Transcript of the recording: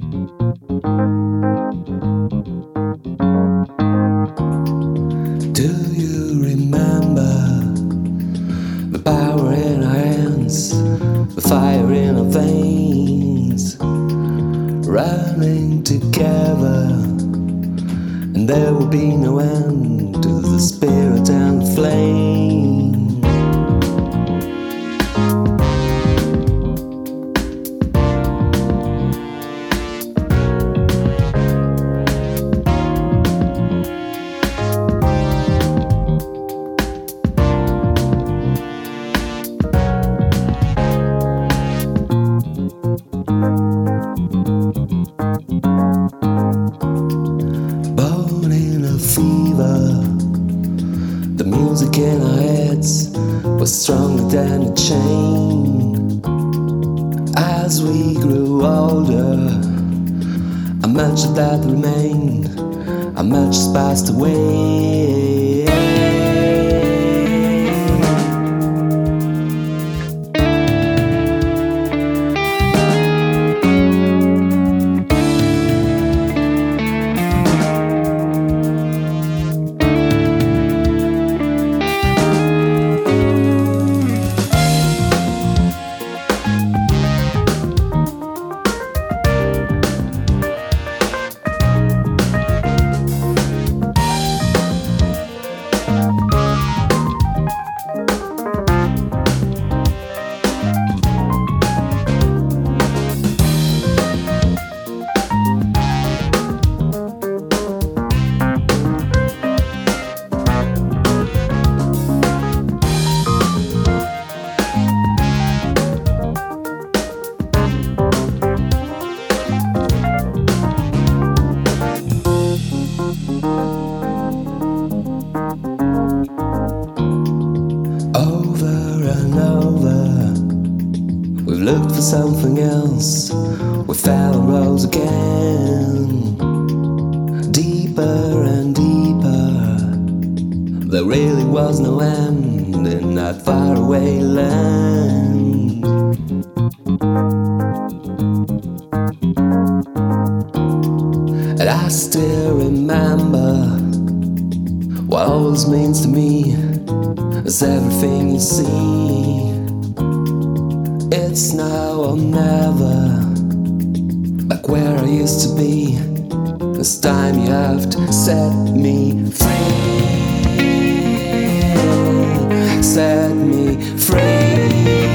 Do you remember the power in our hands, the fire in our veins, running together, and there will be no end to the spirit and the flame. Born in a fever, the music in our heads was stronger than a chain. As we grew older, how much of that remained, how much has passed away. We've looked for something else, we fell and rose again. Deeper and deeper, there really was no end in that faraway land. And I still remember what all this means to me is everything you see. It's now or never, like where I used to be. This time you have to set me free. Set me free.